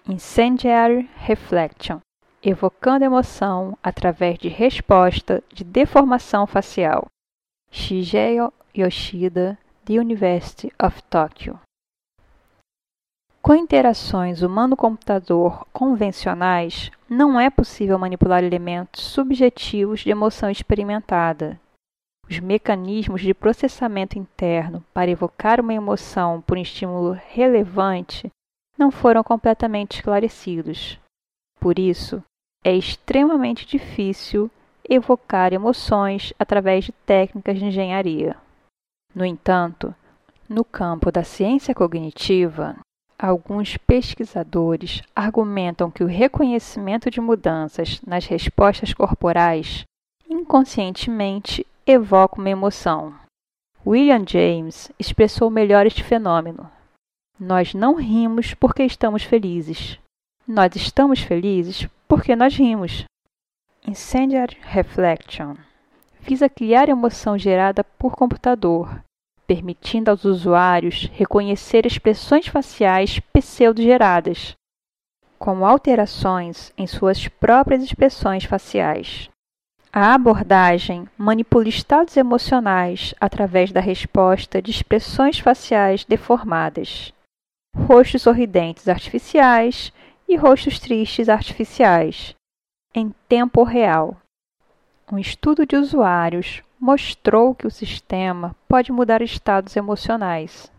Incendiary Reflection, evocando emoção através de resposta de deformação facial. Shigeyo Yoshida, The University of Tokyo. Com interações humano-computador convencionais, não é possível manipular elementos subjetivos de emoção experimentada. Os mecanismos de processamento interno para evocar uma emoção por um estímulo relevante não foram completamente esclarecidos. Por isso, é extremamente difícil evocar emoções através de técnicas de engenharia. No entanto, no campo da ciência cognitiva, alguns pesquisadores argumentam que o reconhecimento de mudanças nas respostas corporais inconscientemente evoca uma emoção. William James expressou melhor este fenômeno. Nós não rimos porque estamos felizes. Nós estamos felizes porque nós rimos. Incendiary Reflection visa criar emoção gerada por computador, permitindo aos usuários reconhecer expressões faciais pseudo-geradas, como alterações em suas próprias expressões faciais. A abordagem manipula estados emocionais através da resposta de expressões faciais deformadas, rostos sorridentes artificiais e rostos tristes artificiais, em tempo real. Um estudo de usuários mostrou que o sistema pode mudar estados emocionais.